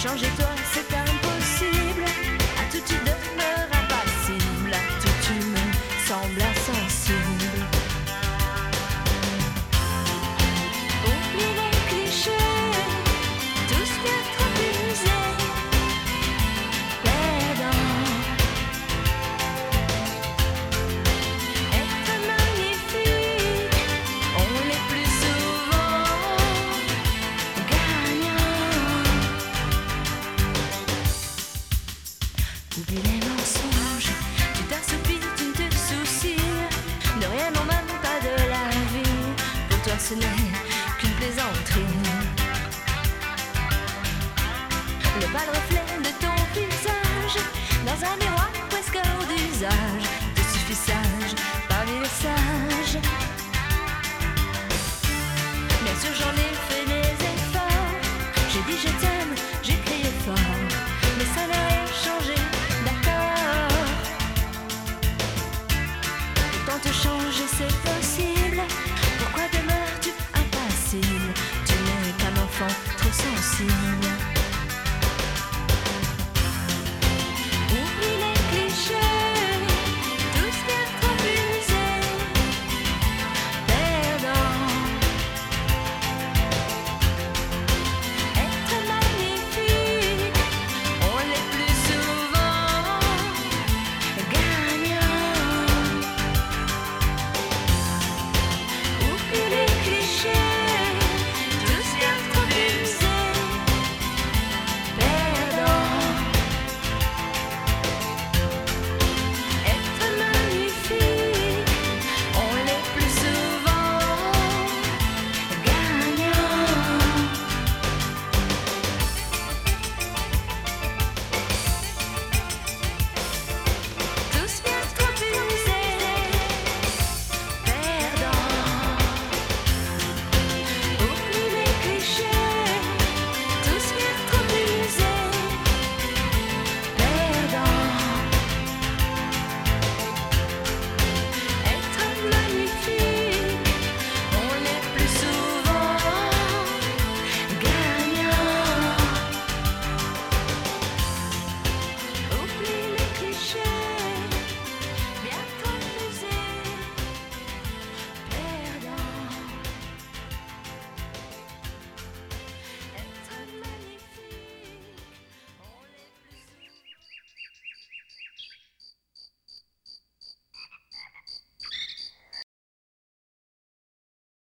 changer toi, c'est impossible. À tout tu demeures impassible, à tout tu me sembles insensible. Oublie les clichés, tous bien trop usés. Plaidant, être magnifique, on est plus souvent gagnant. Oublie les mensonges, tu t'assoupis, tu ne te soucies de rien, non même pas de la vie. Pour toi ce n'est qu'une plaisanterie. Le pâle reflet de ton visage dans un miroir presque hors d'usage te suffit sage parmi les sages. Bien sûr j'en ai fait des efforts, j'ai dit je t'aime, j'ai crié fort, mais ça n'a rien changé, d'accord. Pourtant te changer c'est possible.